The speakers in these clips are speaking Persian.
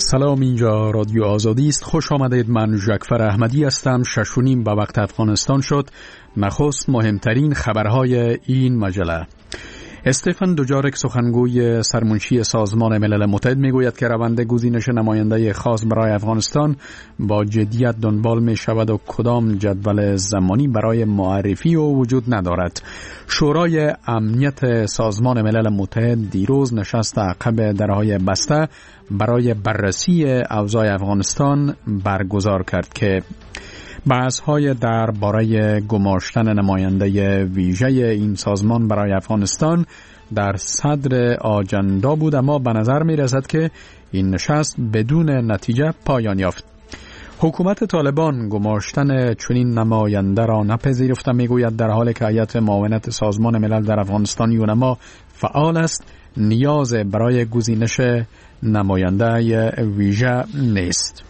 سلام، اینجا رادیو آزادی است. خوش آمدید. من جعفر احمدی هستم. 6:30 به وقت افغانستان شد. نخست مهمترین خبرهای این مجله. استفان دوجارک، سخنگوی سرمنشی سازمان ملل متحد، میگوید که روند گزینش نماینده خاص برای افغانستان با جدیت دنبال می شود و کدام جدول زمانی برای معرفی او وجود ندارد. شورای امنیت سازمان ملل متحد دیروز نشست عقب درهای بسته برای بررسی اوضاع افغانستان برگزار کرد که بحث‌های درباره گماشتن نماینده ویژه این سازمان برای افغانستان در صدر آجندا بود، اما به نظر می‌رسد که این نشست بدون نتیجه پایان یافت. حکومت طالبان گماشتن چنین نماینده را نپذیرفته. میگوید در حالی که هیئت معاونت سازمان ملل در افغانستان یونما فعال است، نیاز برای گزینش نماینده ویژه نیست.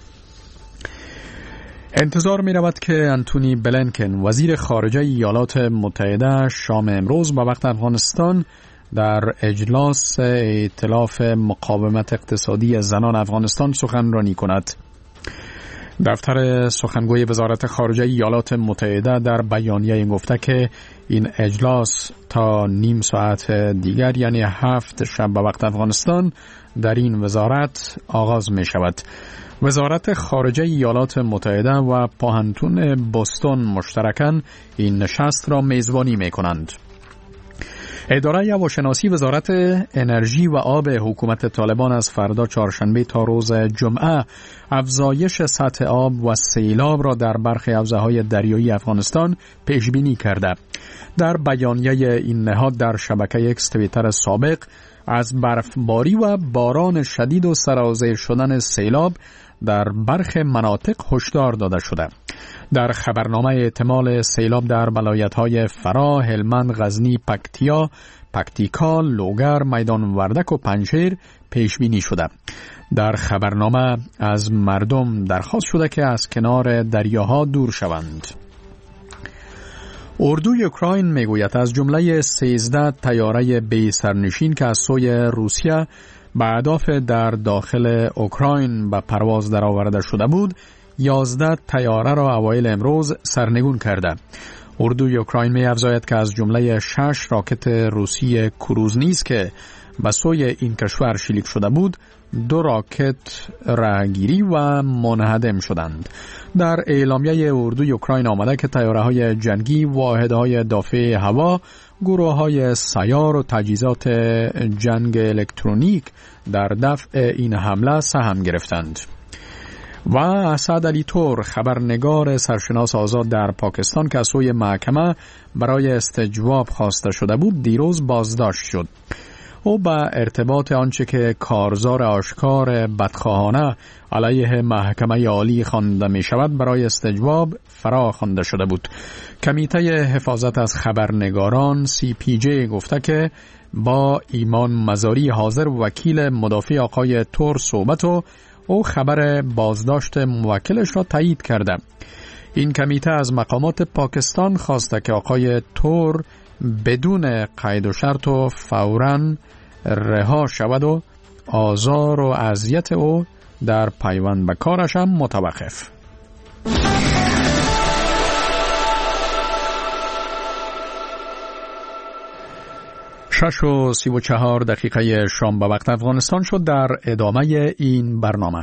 انتظار می رود که انتونی بلینکن، وزیر خارجه ایالات متحده، شام امروز به وقت افغانستان در اجلاس ائتلاف مقاومت اقتصادی زنان افغانستان سخنرانی کند. دفتر سخنگوی وزارت خارجه ایالات متحده در بیانیه گفته که این اجلاس تا نیم ساعت دیگر، یعنی 7 شب به وقت افغانستان، در این وزارت آغاز می شود. وزارت خارجه ایالات متحده و پوهنتون بوستون مشترکاً این نشست را میزبانی می کنند. اداره هواشناسی وزارت انرژی و آب حکومت طالبان از فردا چهارشنبه تا روز جمعه افزایش سطح آب و سیلاب را در برخی حوزه‌های دریایی افغانستان پیش بینی کرده. در بیانیه این نهاد در شبکه اکس توییتر سابق از برفباری و باران شدید و سرازیر شدن سیلاب در برخی مناطق هشدار داده شده. در خبرنامه احتمال سیلاب در ولایت‌های فرا، هلمند، غزنی، پکتیکا، لوگر، میدان وردک و پنجشیر پیش بینی شده. در خبرنامه از مردم درخواست شده که از کنار دریاها دور شوند. اردوی اوکراین میگوید از جمله 13 طیاره بی سرنشین که از سوی روسیه به اهداف در داخل اوکراین به پرواز درآورده شده بود، 11 طیاره را اوایل امروز سرنگون کرده. اردوی اوکراین می افزاید که از جمله 6 راکت روسی کروز نیز که به سوی این کشور شلیک شده بود، 2 راکت راهگیری و منهدم شدند. در اعلامیه اردوی اوکراین آمده که طیاره‌های جنگی، واحدهای دافع هوا، گروه‌های سیار و تجهیزات جنگ الکترونیک در دفع این حمله سهم گرفتند. و اسد علی تور، خبرنگار سرشناس آزاد در پاکستان که از سوی محکمه برای استجواب خواسته شده بود، دیروز بازداشت شد. او به ارتباط آنچه که کارزار آشکار بدخواهانه علیه محکمه عالی خوانده می شود برای استجواب فرا خوانده شده بود. کمیته حفاظت از خبرنگاران CPJ گفته که با ایمان مزاری، حاضر وکیل مدافع آقای تور صحبت و او خبر بازداشت موکلش را تایید کرده. این کمیته از مقامات پاکستان خواسته که آقای تور بدون قید و شرط و فوراً رها شود و آزار و اذیت او در پیوند به کارش هم متوقف. 6:34 شام به وقت افغانستان شد. در ادامه این برنامه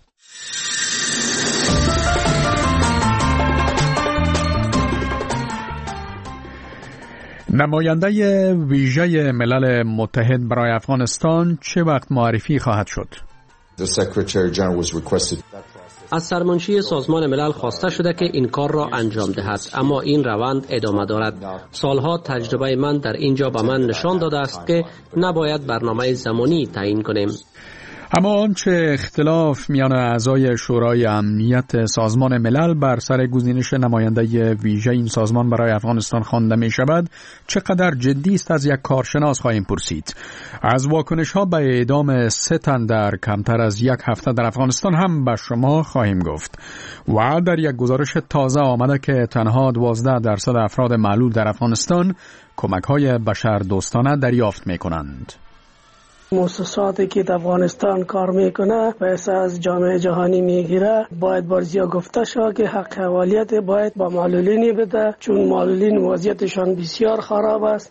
نماینده ویژه ملل متحد برای افغانستان چه وقت معرفی خواهد شد؟ از سرمنشی سازمان ملل خواسته شده که این کار را انجام دهد، اما این روند ادامه دارد. سالها تجربه من در اینجا به من نشان داده است که نباید برنامه زمانی تعیین کنیم. اما آنچه اختلاف میان اعضای شورای امنیت سازمان ملل بر سر گزینش نماینده ویژه این سازمان برای افغانستان خوانده می شود چقدر جدی است از یک کارشناس خواهیم پرسید. از واکنش ها به اعدام 3 تن در کمتر از 1 هفته در افغانستان هم به شما خواهیم گفت. و در یک گزارش تازه آمده که تنها 12% افراد معلول در افغانستان کمک های بشردوستانه دریافت می کنند. مؤسساتی که در افغانستان کار میکنه پیسه از جامعه جهانی میگیره، باید بارزیا گفته شد که حق حوالیت باید با معلولین بده، چون معلولین وضعیتشان بسیار خراب است.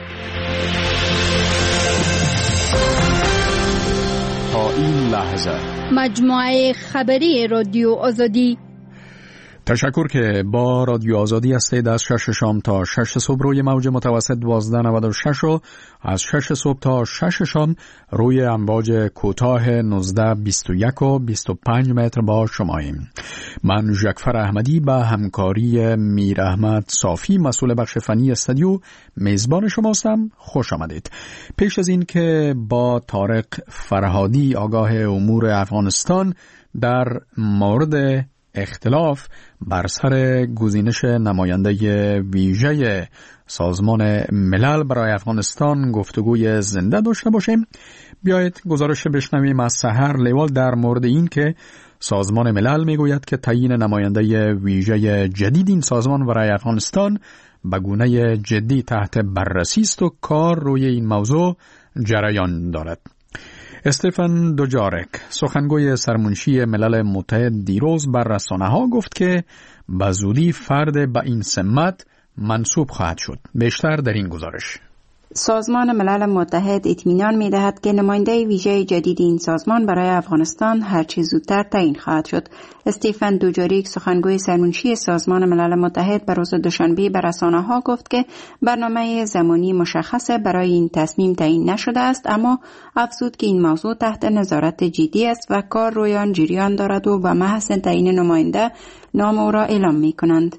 تا این لحظه مجموعه خبری رادیو آزادی. تشکر که با رادیو آزادی هستید. از 6 شام تا 6 صبح روی موج متوسط 1296 و از 6 صبح تا 6 شام روی امواج کوتاه 1921 و 25 متر با شماییم. من ژکفر احمدی به همکاری میر احمد صافی مسئول بخش فنی استودیو میزبان شماستم. خوش آمدید. پیش از این که با طارق فرهادی آگاه امور افغانستان در مورد اختلاف بر سر گزینش نماینده ویژه سازمان ملل برای افغانستان گفتگوی زنده داشته باشیم، بیایید گزارش بشنویم از سحر لیوال در مورد این که سازمان ملل میگوید که تعیین نماینده ویژه جدید این سازمان برای افغانستان به گونه جدی تحت بررسی است و کار روی این موضوع جریان دارد. استفان دوجارک سخنگوی سرمنشی ملل متحد دیروز بر رسانه‌ها گفت که به زودی فرد به این سمت منصوب خواهد شد. بیشتر در این گزارش. سازمان ملل متحد اطمینان می‌دهد که نماینده ویژه جدید این سازمان برای افغانستان هرچه زودتر تعیین خواهد شد. استفان دوجاریک سخنگوی سرمنشی سازمان ملل متحد بر روز دوشنبه به رسانه‌ها گفت که برنامه زمانی مشخص برای این تصمیم تعیین نشده است، اما افزود که این موضوع تحت نظارت جدی است و کار روی آن جریان دارد و به محض تعیین نماینده نام او را اعلام می‌کنند.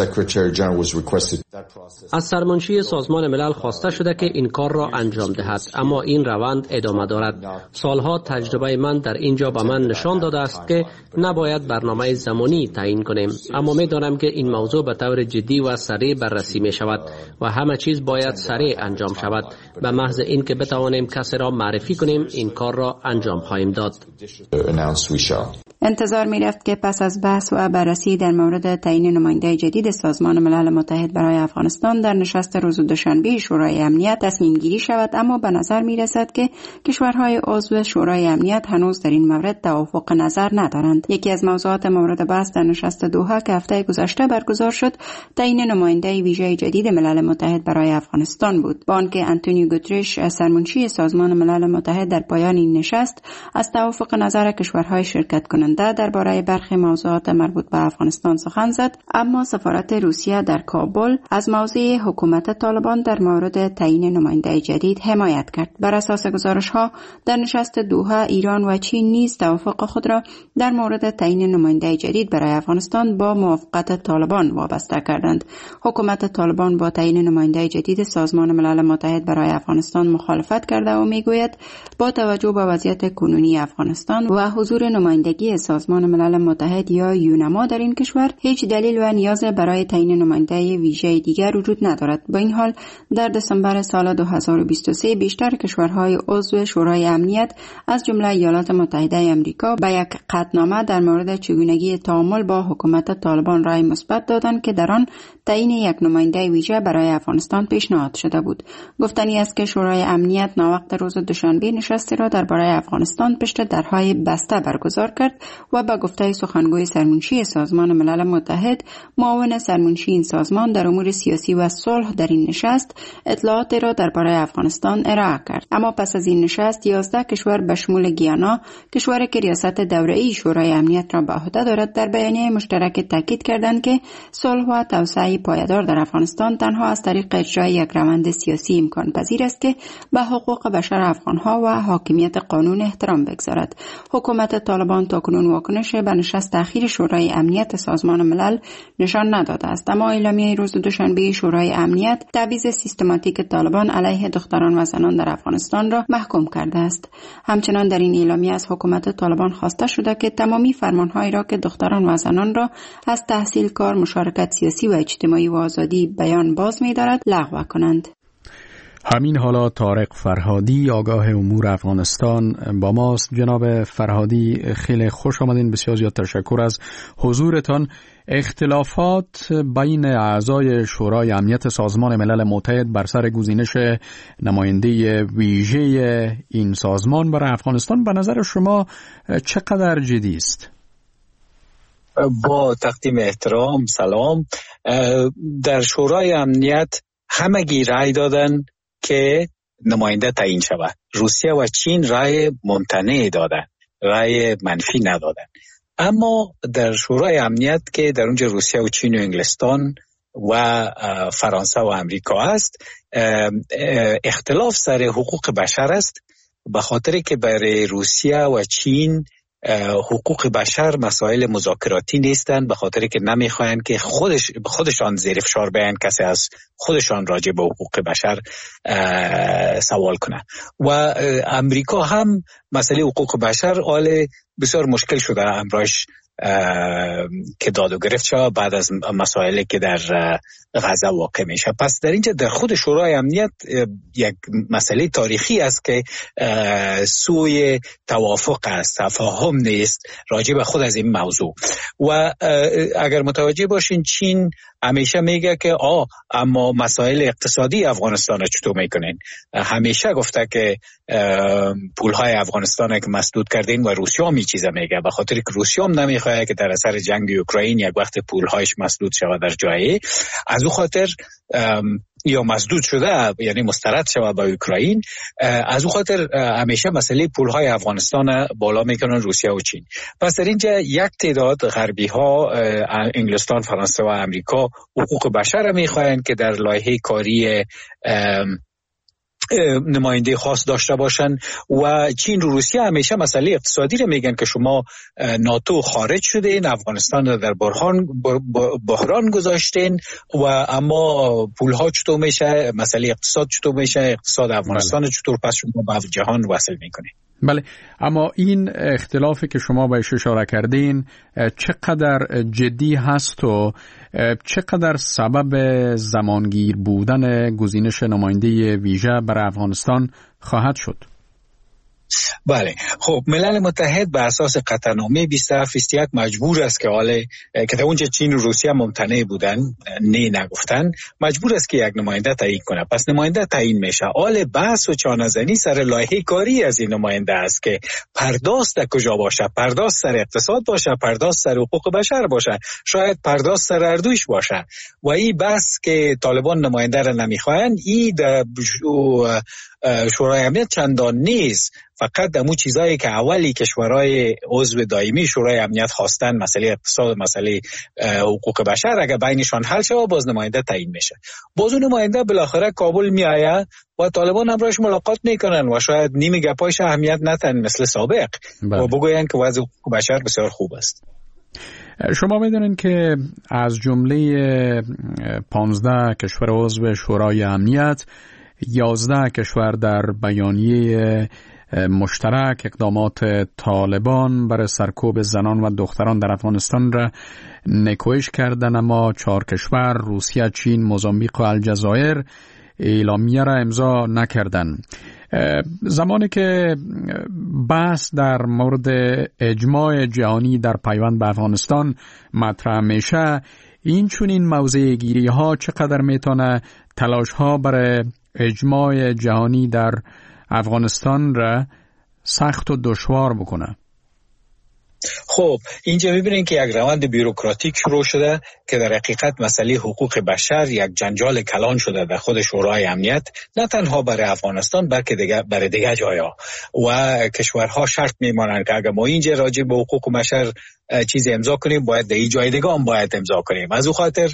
از سرمنشی سازمان ملل خواسته شده که این کار را انجام دهد، اما این روند ادامه دارد. سالها تجربه من در اینجا به من نشان داده است که نباید برنامه زمانی تعیین کنیم، اما می‌دانم که این موضوع به طور جدی و سریع بررسی می‌شود و همه چیز باید سریع انجام شود. به محض اینکه بتوانیم کسی را معرفی کنیم این کار را انجام خواهیم داد. انتظار می‌رفت که پس از بحث و بررسی در مورد تعیین نماینده جدید سازمان ملل متحد برای افغانستان در نشست روز دوشنبه شورای امنیت تصمیم گیری شود، اما به نظر می‌رسد که کشورهای عضو شورای امنیت هنوز در این مورد توافق نظر ندارند. یکی از موضوعات مورد بحث در نشست دوحه که هفته گذشته برگزار شد تعیین نماینده ویژه جدید ملل متحد برای افغانستان بود، با آنکه آنتونیو گوترش سرمنشی سازمان ملل متحد در پایان این نشست از توافق نظر کشورهای شرکت کننده درباره برخی موضوعات مربوط به افغانستان سخن زد، اما سفارت روسیه در کابل از موضع حکومت طالبان در مورد تعیین نماینده جدید حمایت کرد. بر اساس گزارش‌ها در نشست دوحه ایران و چین نیز توافق خود را در مورد تعیین نماینده جدید برای افغانستان با موافقت طالبان وابسته کردند. حکومت طالبان با تعیین نماینده جدید سازمان ملل متحد برای افغانستان مخالفت کرده و میگوید با توجه به وضعیت کنونی افغانستان و حضور نمایندگی سازمان ملل متحد یا یونما در این کشور هیچ دلیل و نیاز برای تعیین نماینده ویژه دیگر وجود ندارد. با این حال در دسامبر سال 2023 بیشتر کشورهای عضو شورای امنیت از جمله ایالات متحده آمریکا به یک قطعنامه در مورد چگونگی تعامل با حکومت طالبان رای مثبت دادند که در آن تعیین یک نماینده ویژه برای افغانستان پیشنهاد شده بود. گفتنی است که شورای امنیت ناوقت روز دوشنبه نشستی را درباره افغانستان پشت درهای بسته برگزار کرد و با گفته سخنگوی سرمنشی سازمان ملل متحد معاون سرمنشی این سازمان در امور سیاسی و صلح در این نشست اطلاعات را درباره افغانستان ارائه کرد. اما پس از این نشست 11 کشور به شمول گیانا، کشوری که ریاست دوره‌ای شورای امنیت را به عهده دارد، در بیانیه مشترک تاکید کردند که صلح و توسعه پایدار در افغانستان تنها از طریق اجرای یک روند سیاسی امکان پذیر است که به حقوق بشر افغانها و حاکمیت قانون احترام بگذارد. حکومت طالبان تاکنون واکنش به نشست اخیر شورای امنیت سازمان ملل نشان نداده است، اما اعلامیه روز دوشنبه شورای امنیت تبعیض سیستماتیک طالبان علیه دختران و زنان در افغانستان را محکوم کرده است. همچنان در این اعلامیه از حکومت طالبان خواسته شده که تمامی فرمانهایی را که دختران و زنان را از تحصیل، کار، مشارکت سیاسی و اجتماعی و آزادی بیان باز می‌دارد لغو کنند. همین حالا طارق فرهادی آگاه امور افغانستان با ماست. جناب فرهادی خیلی خوش آمدین، بسیار زیاد تشکر از حضورتان. اختلافات بین اعضای شورای امنیت سازمان ملل متحد بر سر گزینش نماینده ویژه این سازمان برای افغانستان به نظر شما چقدر جدی است؟ با تقدیم احترام سلام. در شورای امنیت همگی رأی دادن که نماینده تعیین شود. روسیه و چین رأی ممتنع دادن، رأی منفی ندادن. اما در شورای امنیت که در اونجا روسیه و چین و انگلستان و فرانسه و امریکا است، اختلاف سر حقوق بشر است، به خاطر که برای روسیه و چین حقوق بشر مسائل مذاکراتی نیستند، به خاطر که نمیخواین که خودشان زیر فشار بیان کسی از خودشان راجع به حقوق بشر سوال کنه. و امریکا هم مسئله حقوق بشر حال بسیار مشکل شده امروز که داد و گرفت شد بعد از مسائلی که در غزه واقع میشه. پس در اینجا در خود شورای امنیت یک مسئله تاریخی است که سوی توافق است، تفاهم نیست راجع به خود از این موضوع. و اگر متوجه باشین چین همیشه میگه که اما مسائل اقتصادی افغانستان را چطور میکنین؟ همیشه گفته که پولهای افغانستان که مسدود کردین و روسیه هم این چیزا میگه، به خاطر که روسیه هم نمیخواد که در اثر جنگ اوکراین یک وقت پولهایش مسدود شود در جایی، از او خاطر یا مسدود شده یعنی مسترد شود به اوکراین، از او خاطر همیشه مسئله پولهای افغانستان بالا میکنن روسیه و چین. پس در اینجا یک تعداد غربی ها انگلستان، فرانسه و امریکا حقوق بشر میخواین که در لایحه کاری نماینده خاص داشته باشن و چین و روسیه همیشه مسئله اقتصادی رو میگن که شما ناتو خارج شده این افغانستان رو در بحران گذاشتین و اما پولها چطور میشه، مسئله اقتصاد چطور میشه، اقتصاد افغانستان چطور پس شما به جهان وصل میکنه. بله، اما این اختلافی که شما بهش اشاره کردین چقدر جدی هست و چقدر سبب زمانگیر بودن گزینش نماینده ویژه برای افغانستان خواهد شد؟ بله، خب ملل متحد بر اساس قطعنامه 2721 مجبور است که که در اونجا چین و روسیه ممتنع بودن، نگفتن، مجبور است که یک نماینده تعیین کنه. پس نماینده تعیین میشه. بحث و چانه‌زنی سر لایحه کاری از این نماینده است که پرداخت کجا باشه، پرداخت سر اقتصاد باشه، پرداخت سر حقوق بشر باشه، شاید پرداخت سر اردوش باشه. و این بحث که طالبان نماینده را نمیخواین، این شورای امنیت چندان نیست. فقط دمو چیزایی که اولی کشورهای عضو دائمی شورای امنیت خواستن، مسئله اقتصاد، مسئله حقوق بشر، اگر بینشان حل شه باز نماینده تعیین میشه. باز نماینده بالاخره کابل میآید و طالبان هم راش ملاقات میکنن و شاید نیمه گپایش اهمیت ندن مثل سابق و بگوین که وضع حقوق بشر بسیار خوب است. شما میدونین که از جمله 15 کشور عضو شورای امنیت 11 کشور در بیانیه مشترک اقدامات طالبان برای سرکوب زنان و دختران در افغانستان را نکوهش کردن، اما 4 کشور روسیه، چین، موزامبیق و الجزایر اعلامیه را امضا نکردند. زمانی که بحث در مورد اجماع جهانی در پیوند به افغانستان مطرح میشه، این چنین موضع گیری ها چقدر میتونه تلاش ها برای اجماع جهانی در افغانستان را سخت و دشوار بکنه؟ خب اینجا میبینین که یک روند بیروکراتیک شروع شده که در حقیقت مسئله حقوق بشر یک جنجال کلان شده در خود شورای امنیت، نه تنها برای افغانستان بلکه برای دیگر جاها. و کشورها شرط میمانند که اگر ما اینجا راجع به حقوق بشر چیزی امضا کنیم باید در این جای دیگه هم باید امضا کنیم. از او خاطر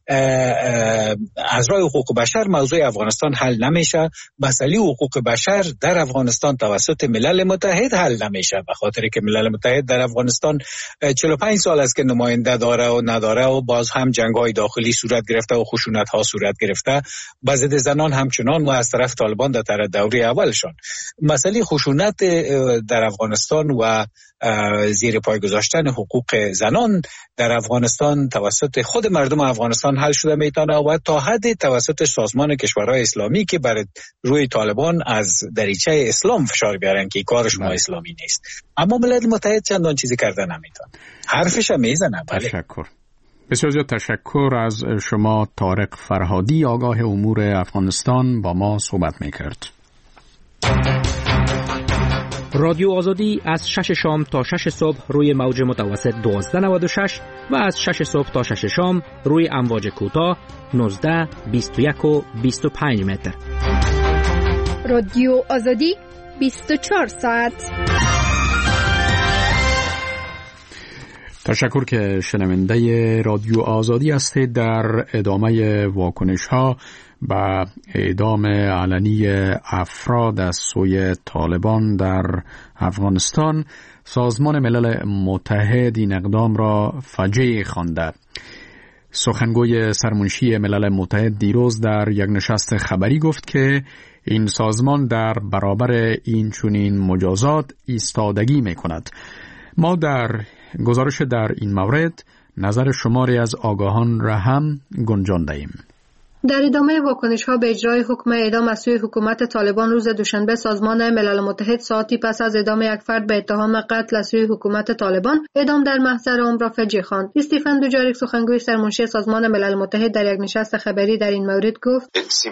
از راه حقوق بشر موضوع افغانستان حل نمیشه. مسئله حقوق بشر در افغانستان توسط ملل متحد حل نمیشه، به خاطر که ملل متحد در افغانستان 45 سال است که نماینده داره و نداره و باز هم جنگ‌های داخلی صورت گرفته و خشونت‌ها صورت گرفته، به ضد زنان همچنان و از طرف طالبان در دوره اولشان. مسئله خشونت در افغانستان و زیر پای گذاشتن حقوق زنان در افغانستان توسط خود مردم افغانستان حل شده میتونه و تا حد توسط سازمان کشورهای اسلامی که بر روی طالبان از دریچه اسلام فشار بیارن که کار شما اسلامی نیست. اما ملل متحد چندان چیزی کرده نمیتونه، حرفش هم میزنه. تشکر. بسیار زیاد تشکر از شما. طارق فرهادی، آگاه امور افغانستان، با ما صحبت میکرد. رادیو آزادی از 6 شام تا 6 صبح روی موج متوسط 1296 و از 6 صبح تا 6 شام روی امواج کوتاه 19، 21 و 25 متر. رادیو آزادی 24 ساعت. تشکر که شنونده رادیو آزادی هستید. در ادامه واکنش ها و اعدام علنی افراد از سوی طالبان در افغانستان، سازمان ملل متحد این اقدام را فجیع خوانده. سخنگوی سرمنشی ملل متحد دیروز در یک نشست خبری گفت که این سازمان در برابر این چنین مجازات ایستادگی می کند. ما در گزارش در این مورد نظر شماری از آگاهان را هم گنجانده ایم. در ادامه واکنش‌ها به اجرای حکم اعدام از سوی حکومت طالبان روز دوشنبه، سازمان ملل متحد ساعتی پس از اعدام یک فرد به اتهام قتل از سوی حکومت طالبان، اعدام در محضر عمر را فجیع خواند. استیفن دوجاریک، سخنگوی سرمنشی سازمان ملل متحد، در یک نشست خبری در این مورد گفت: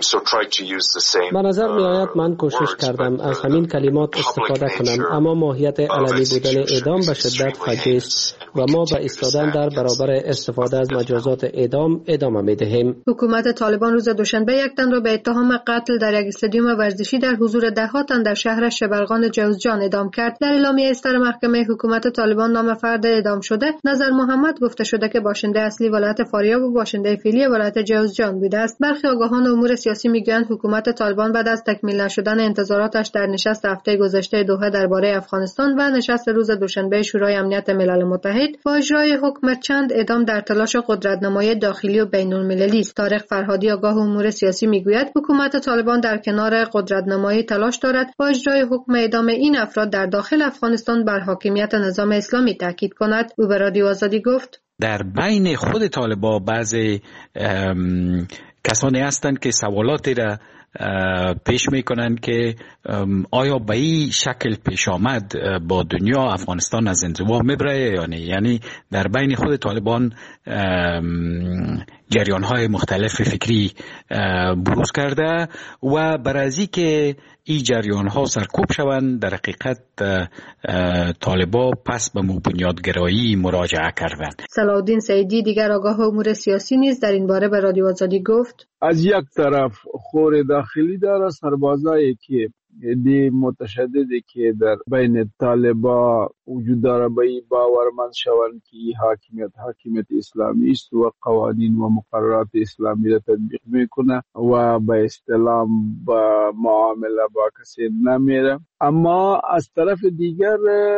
به نظر می‌آید من کوشش کردم از همین کلمات استفاده کنم، اما ماهیت علنی بودن اعدام به شدت فجیع است و ما به ایستادن در برابر استفاده از مجازات اعدام ادامه می‌دهیم. حکومت طالبان روز دوشنبه یک تن را به اتهام قتل در یک استادیوم ورزشی در حضور ده‌ها تن در شهر شبرغان جوزجان اعدام کرد. در اعلامیه اصدار محکمه حکومت طالبان نام فرد اعدام شده نظر محمد گفته شده که باشنده اصلی ولایت فاریاب و باشنده فعلی ولایت جوزجان بوده است. برخی آگاهان امور سیاسی میگویند حکومت طالبان بعد از تکمیل نشدن انتظاراتش در نشست هفته گذشته دوحه درباره افغانستان و نشست روز دوشنبه شورای امنیت ملل متحد با اجرای حکم چند اعدام در تلاش قدرت‌نمایی داخلی و بین‌المللی است. طارق فرهادی، آگاه امور سیاسی، میگوید حکومت طالبان در کنار قدرت‌نمایی تلاش دارد با اجرای حکم اعدام این افراد در داخل افغانستان بر حاکمیت نظام اسلامی تاکید کند. او به رادیو آزادی گفت: در بین خود طالبان بعضی کسانی هستند که سوالاتی را پیش میکنند که آیا به این شکل پیش آمد با دنیا افغانستان از انزوا میبره یا نه. یعنی در بین خود طالبان جریان‌های مختلف فکری بروز کرده و برای که این جریان‌ها سرکوب شوند، در حقیقت طالبان پس به بنیادگرایی مراجعه کردند. صلاحالدین سعیدی، دیگر آگاه امور سیاسی، نیز در این باره به رادیو آزادی گفت: از یک طرف خور داخلی داره، سربازایی که دی متشددی که در بین طالبان وجود داره به این باورمند شوند که این حاکمیت اسلامی است و قوانین و مقررات اسلامی را تطبیق میکنه و به اصطلاح با معامله با کسی نمیره. اما از طرف دیگر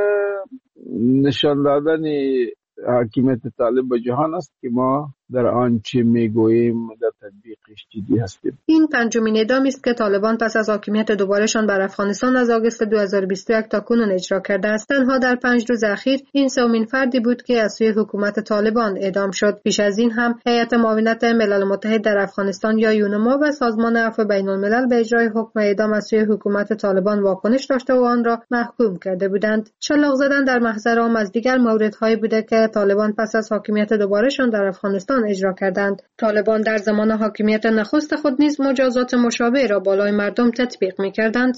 نشان دادن حاکمیت طالب به جهان است که ما در آنچه میگوییم در تطبیقش جدی هستیم. این پنجمین اعدامی است که طالبان پس از حاکمیت دوبارهشان بر افغانستان از آگوست 2021 تا کنون اجرا کرده است. تنها در 5 روز اخیر این سومین فردی بود که از سوی حکومت طالبان اعدام شد. پیش از این هم هیئت معاونت ملل متحد در افغانستان یا یونما و سازمان عفو بین الملل به اجرای حکم اعدام از سوی حکومت طالبان واکنش داشته و آن را محکوم کرده بودند. شلاق زدن در محضر عام از دیگر موردهایی بوده که طالبان پس از حاکمیت دوبارهشان در افغانستان اجرا کردند. طالبان در زمان حاکمیت نخست خود نیز مجازات مشابه را بالای مردم تطبیق می‌کردند.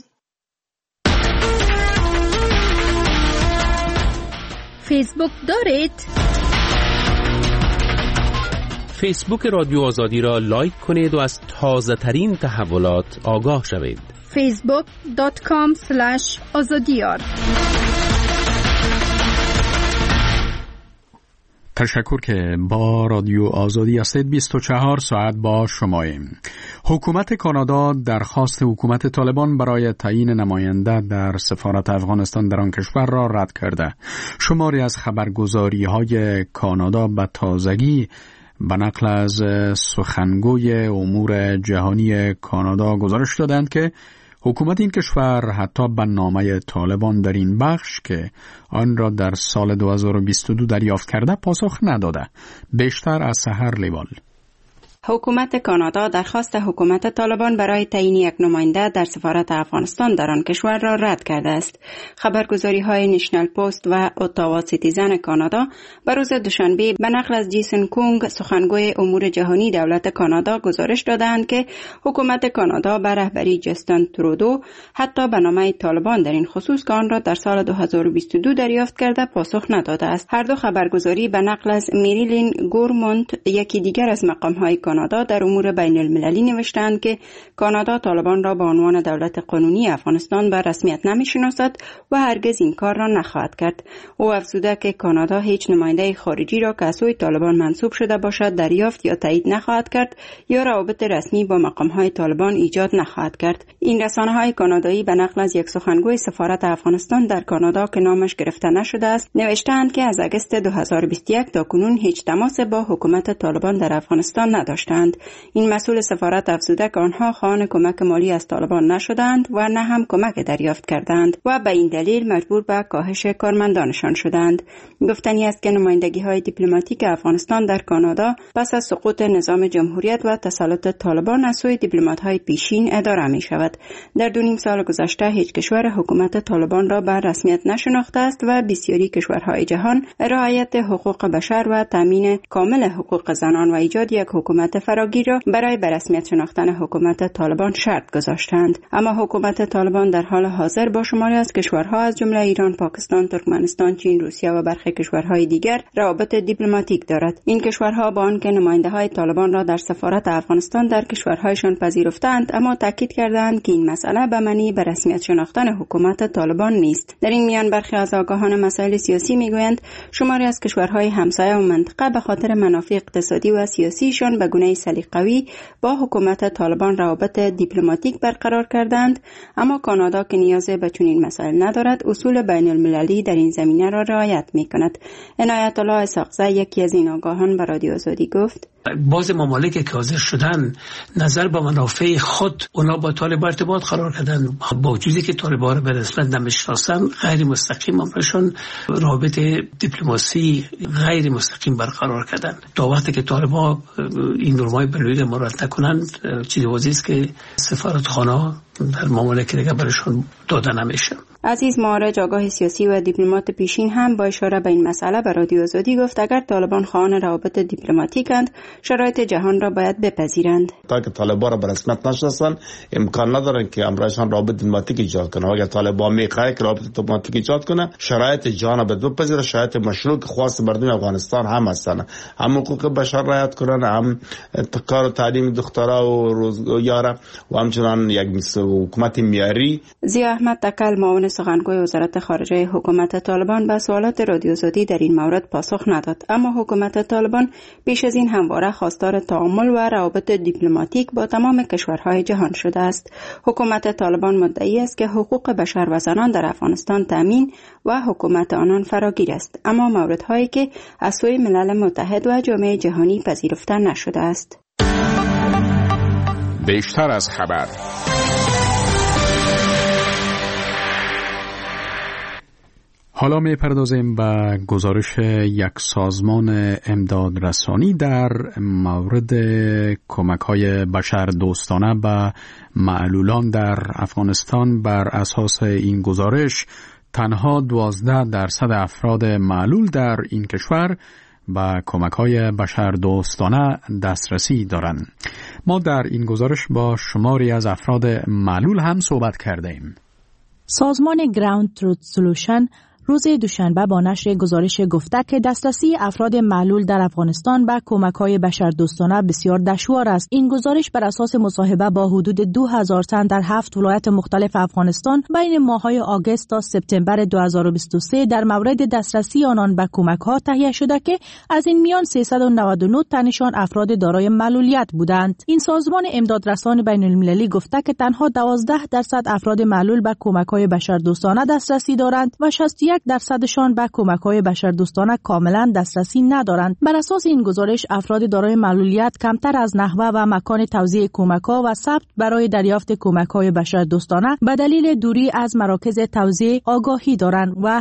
فیسبوک دارید؟ فیسبوک رادیو آزادی را لایک کنید و از تازه ترین تحولات آگاه شوید. facebook.com/azadiyar. تشکر که با رادیو آزادی هستید. 24 ساعت با شماییم. حکومت کانادا درخواست حکومت طالبان برای تعیین نماینده در سفارت افغانستان در آن کشور را رد کرده. شماری از خبرگزاری‌های کانادا به تازگی به نقل از سخنگوی امور جهانی کانادا گزارش دادند که حکومت این کشور حتی به نامه طالبان در این بخش که آن را در سال 2022 دریافت کرده پاسخ نداده. بیشتر از سحر لیوال. حکومت کانادا درخواست حکومت طالبان برای تعیین یک نماینده در سفارت افغانستان در آن کشور را رد کرده است. خبرگزاری‌های نشنل پست و اتاوا سیتیزن کانادا بر روز دوشنبه به نقل از جیسن کونگ سخنگوی امور جهانی دولت کانادا گزارش دادند که حکومت کانادا به رهبری جستن ترودو حتی به نامه طالبان در این خصوص که آن را در سال 2022 دریافت کرده پاسخ نداده است. هر دو خبرگزاری به نقل از میریلین گورمونت یکی دیگر از مقام‌های کانادا در امور بین المللی نوشتند که کانادا طالبان را به عنوان دولت قانونی افغانستان به رسمیت نمی‌شناسد و هرگز این کار را نخواهد کرد. او افزوده که کانادا هیچ نماینده خارجی را که از سوی طالبان منصوب شده باشد دریافت یا تایید نخواهد کرد یا روابط رسمی با مقام‌های طالبان ایجاد نخواهد کرد. این رسانه‌های کانادایی به نقل از یک سخنگوی سفارت افغانستان در کانادا که نامش گرفته نشده است نوشتند که از اگست 2021 تا کنون هیچ تماس با حکومت طالبان در افغانستان نداشتند. این مسئول سفارت افزوده که آنها خواهان کمک مالی از طالبان نشدند و نه هم کمک دریافت کردند و به این دلیل مجبور به کاهش کارمندانشان شدند. گفتنی است که نمایندگی‌های دیپلماتیک افغانستان در کانادا پس از سقوط نظام جمهوریت و تسلط طالبان از سوی دیپلمات‌های پیشین اداره می‌شود. در 2.5 سال گذشته هیچ کشور حکومت طالبان را به رسمیت نشناخته است و بسیاری کشورهای جهان رعایت حقوق بشر و تامین کامل حقوق زنان و ایجاد یک حکومت فراگیر را برای به رسمیت شناختن حکومت طالبان شرط گذاشتند. اما حکومت طالبان در حال حاضر با شماری از کشورها از جمله ایران، پاکستان، ترکمنستان، چین، روسیه و برخی کشورهای دیگر روابط دیپلماتیک دارد. این کشورها با آنکه نماینده‌های طالبان را در سفارت افغانستان در کشورهایشان پذیرفتند اما تاکید کردند که این مسئله به معنی به رسمیت شناختن حکومت طالبان نیست. در این میان برخی از آگاهان مسائل سیاسی میگویند شماری از کشورهای همسایه و منطقه به خاطر منافع اقتصادی و سیاسیشان به گونه سلیقه‌ای با حکومت طالبان روابط دیپلماتیک برقرار کردند، اما کانادا که نیاز به چنین مسائل ندارد اصول بین المللی در این زمینه را رعایت می‌کند. عنایت الله اسحاقزی یکی از این آگاهان به رادیو آزادی گفت: بعض ممالک که حاضر شدن نظر به منافع خود اونا با طالبان ارتباط قرار کردن، با وجودی که طالبان را به رسمیت نمی‌شناسن غیر مستقیم امرشون رابط دیپلماسی غیر مستقیم برقرار کردن. تا وقتی که طالبان این نرمای بین‌المللی را مراعات نکنند چیزی واضحه است که سفارتخانه در ممالک دیگه برشون داده نمیشه. عزیز معارج آگاه سیاسی و دیپلمات پیشین هم با اشاره به این مسئله به رادیو آزادی گفت اگر طالبان خواهان روابط دیپلماتیکند شرایط جهان را باید بپذیرند. تا که طالبان را به رسمیت نشناسن امکان ندارن که امرشان روابط دیپلماتیک ایجاد کنه. اگر طالبان میخواد که روابط دیپلماتیک ایجاد کنه شرایط جهان را باید بپذیره، شرایط مشروع که خواست مردم افغانستان هم هستن، هم حقوق بشر رعایت کنن، هم کار و تعلیم دخترها و روزگار و همچنان یک حکومت معیاری. ضیا احمد تکل معاون سخنگوی وزارت خارجه حکومت طالبان به سوالات رادیو آزادی در این مورد پاسخ نداد، اما حکومت طالبان پیش از این همواره خواستار تعامل و روابط دیپلماتیک با تمام کشورهای جهان شده است. حکومت طالبان مدعی است که حقوق بشر و زنان در افغانستان تامین و حکومت آنان فراگیر است، اما موردهایی که از سوی ملل متحد و جامعه جهانی پذیرفته نشده است. بیشتر از خبر. حالا می‌پردازیم به گزارش یک سازمان امدادرسانی در مورد کمک‌های بشردوستانه به معلولان در افغانستان. بر اساس این گزارش تنها 12% افراد معلول در این کشور به کمک‌های بشردوستانه دسترسی دارند. ما در این گزارش با شماری از افراد معلول هم صحبت کردیم. سازمان گراوند تروت سولوشن روز دوشنبه با نشر گزارش گفته که دسترسی افراد معلول در افغانستان به کمک‌های بشردوستانه بسیار دشوار است. این گزارش بر اساس مصاحبه با حدود 2000 تن در 7 ولایت مختلف افغانستان بین ماه‌های آگوست تا سپتامبر 2023 در مورد دسترسی آنان به کمک‌ها تهیه شده که از این میان 399 تنشان افراد دارای معلولیت بودند. این سازمان امدادرسان بین‌المللی گفته که تنها 12% افراد معلول به کمک‌های بشردوستانه دسترسی دارند و 61 61% به کمک‌های بشردوستانه کاملا دسترسی ندارند. بر اساس این گزارش افراد دارای معلولیت کمتر از نحوه و مکان توزیع کمک‌ها و ثبت برای دریافت کمک‌های بشردوستانه به دلیل دوری از مراکز توزیع آگاهی دارند و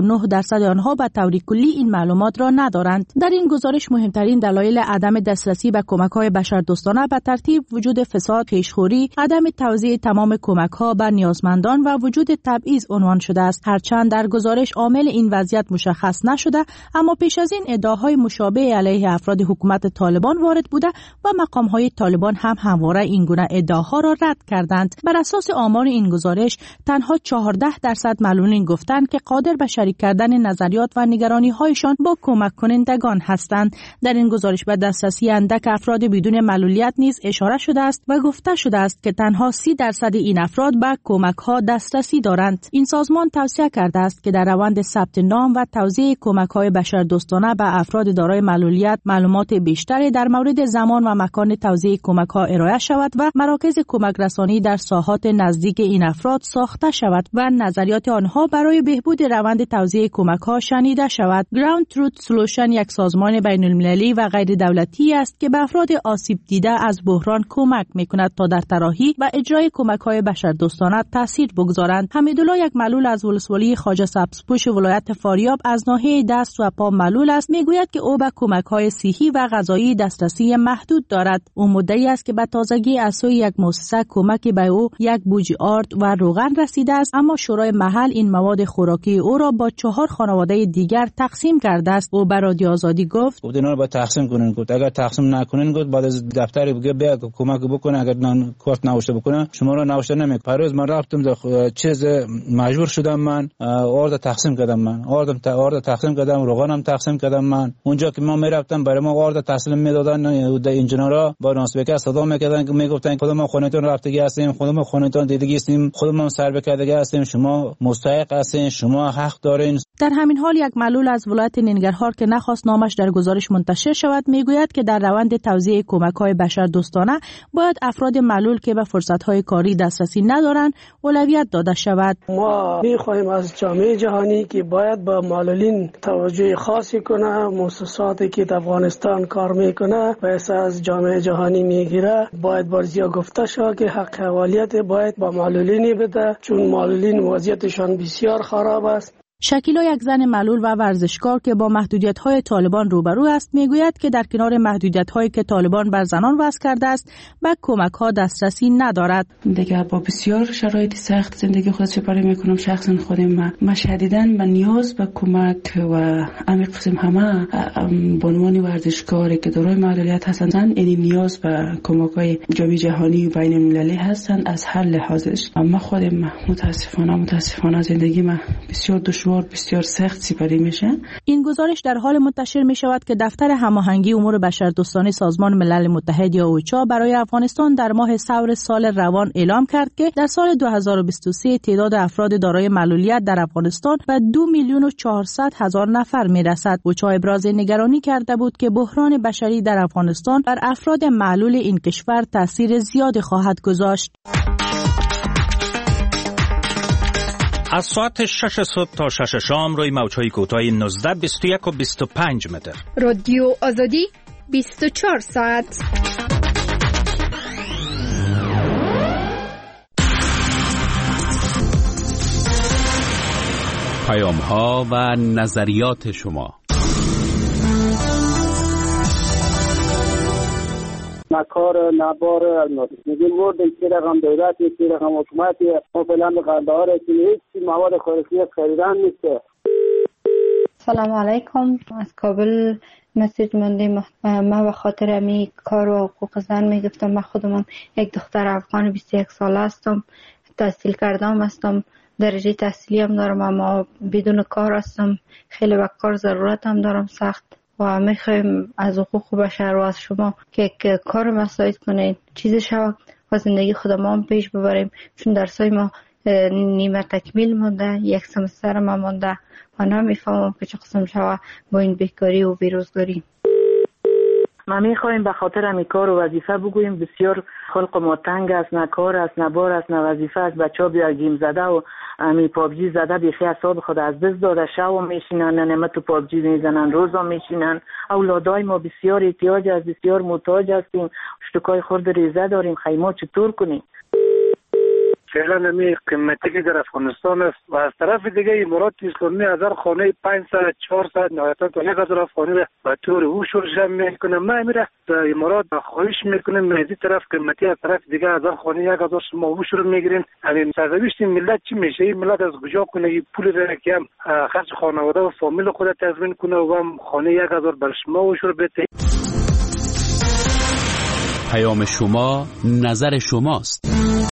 79% آنها به طور کلی این معلومات را ندارند. در این گزارش مهمترین دلایل عدم دسترسی به کمک‌های بشردوستانه به ترتیب وجود فساد، پیشخوری، عدم توزیع تمام کمک‌ها به نیازمندان و وجود تبعیض عنوان شده است. هرچند در گزارش عامل این وضعیت مشخص نشده، اما پیش از این ادعاهای مشابه علیه افراد حکومت طالبان وارد بوده و مقام‌های طالبان هم همواره این گونه ادعاها را رد کردند. بر اساس آمار این گزارش تنها 14% معلولین گفتند که قادر به شریک کردن نظریات و نگرانی‌هایشان با کمک کنندگان هستند. در این گزارش به دسترسی اندک افراد بدون معلولیت نیز اشاره شده است و گفته شده است که تنها 30% این افراد به کمک‌ها دسترسی دارند. این سازمان توصیه کرده است که در روند ثبت نام و توزیع کمک‌های بشردوستانه به افراد دارای معلولیت معلومات بیشتری در مورد زمان و مکان توزیع کمک‌ها ارائه شود و مراکز کمک رسانی در ساحات نزدیک این افراد ساخته شود و نظریات آنها برای بهبود روند توزیع کمک‌ها شنیده شود. Ground Truth Solution یک سازمان بین‌المللی و غیر دولتی است که به افراد آسیب دیده از بحران کمک می‌کند تا در طراحی و اجرای کمک‌های بشردوستانه تاثیر بگذارند. حمیدالله یک معلول از ولسوالی خواجه سبزپوش ولایت فاریاب از ناحیه دست و پا معلول است، میگوید که او به کمک‌های صحی و غذایی دسترسی محدود دارد. او مدعی است که به تازگی از سوی یک مؤسسه کمک به او یک بوجی آرد و روغن رسیده است، اما شورای محل این مواد خوراکی او را با 4 خانواده دیگر تقسیم کرده است. او به رادیو آزادی گفت اینا رو با تقسیم کنین، گفت اگر تقسیم نکنین گفت بعد از دفتر بگه بیا کمک بکنه، اگر کارت نوشته بکنه شما رو نوشته نمیکنه. پروز من رفتم چیز مجبور شدم، من آرد تقسیم کردم، من آرد تقسیم کردم، روغنم تقسیم کردم. من اونجا که ما میرفتم برای ما آرد تقسیم میدادن، انجینرها با ناسبکه صدا میکردن که میگفتن خودمون خونتون رفتگی هستیم، خودمون خونتون دیدگی هستیم، خودمون سر بکردگی هستیم، شما مستحق هستین، شما حق دارین. در همین حال یک معلول از ولایت ننگرهار که نخواست نامش در گزارش منتشر شود میگوید که در روند توزیع کمک‌های بشردوستانه باید افراد معلول که به فرصت‌های کاری دسترسی ندارند اولویت داده شود. ما می‌خواهیم از جامعه جهانی که باید به معلولین توجه خاصی کنه، مؤسساتی که در افغانستان کار میکنه و از جامعه جهانی میگیره باید بارزیا گفته شود که حق حوالیت باید با معلولین بده، چون معلولین وضعیتشان بسیار خراب است. شکیلا یک زن معلول و ورزشکار که با محدودیت‌های طالبان روبرو است میگوید که در کنار محدودیت‌هایی که طالبان بر زنان وضع کرده است به کمک‌ها دسترسی ندارد. دیگه با بسیار شرایط سخت زندگی خود سپری میکنم. شخصا خودم ما شدیداً به نیاز به کمک و عمیق قسم همه به عنوان ورزشکاری که دارای معلولیت هستند این نیاز به کمک‌های جامعه جهانی و بین‌المللی هستند. از هر لحاظش اما خودم متاسفانه زندگی ما بسیار دشوار بسیار سخت سپری میشه. این گزارش در حال منتشر می شود که دفتر هماهنگی امور بشردوستانه سازمان ملل متحد یا اوچا برای افغانستان در ماه ثور سال روان اعلام کرد که در سال 2023 تعداد افراد دارای معلولیت در افغانستان به 2,400,000 نفر می رسد. اوچا ابراز نگرانی کرده بود که بحران بشری در افغانستان بر افراد معلول این کشور تاثیر زیادی خواهد گذاشت. از ساعت 6 صبح تا 6 شام روی موج‌های کوتاه 19، 21 و 25 متر. رادیو آزادی 24 ساعت. پیام‌ها و نظریات شما. مکار نبار میگه مرد که رقم دولتی که رقم حکومتی ما فلان قرارداد که هیچ مواد خوراکی خریدن نیست. سلام علیکم، از کابل مسیج موندیم. ما به خاطر امی کار و حقوق زن میگفتم. من خودم یک دختر افغان 21 ساله هستم، تحصیل کردم هستم، درجه تحصیلی هم دارم، اما بدون کار هستم. خیلی به کار ضرورت هم دارم سخت و میخوایم از حقوق بشر و از شما که کار مساعد کنین، چیزی شود و زندگی خودمان پیش ببریم، چون درسای ما نیمه تکمیل مونده، یک سمستر ما مونده و نمیفهمم که چه قسم شود با این بیکاری و بیروزگاری. ما میخوایم به خاطر همین کار و وظیفه بگوییم بسیار خلق ما تنگ است، نه کار است، نه بار است، نه وظیفه است. بچه‌ها بیا گیم زده و همین پابجی زده بیخی اعصاب خود از دست داده، شب میشینن نمه تو پابجی میزنن، روزا میشینن. اولادای ما بسیار احتیاج است، بسیار محتاج هستیم، اشتکای خورد ریزه داریم، خیمه چطور کنیم؟ فعلا نمی قیمتی که در افغانستان است و از طرف دیگه امارات اسلامی 1000 خانه 500 400 نهایتا تا 1000 خانه را به طور اوشور جمع میکنه. ما میره در امارات خواهش میکنیم مهدی طرف قیمتی از طرف دیگه 1000 خانه 1000 شما اوشور میگیرین. همین سرنوشت ملت چی میشه؟ این ملت از کجا کنه این پول را که هم خرج خانواده و فامیل خود تضمین کنه و هم خانه 1000 بر شما اوشور بده. پیام شما نظر شماست.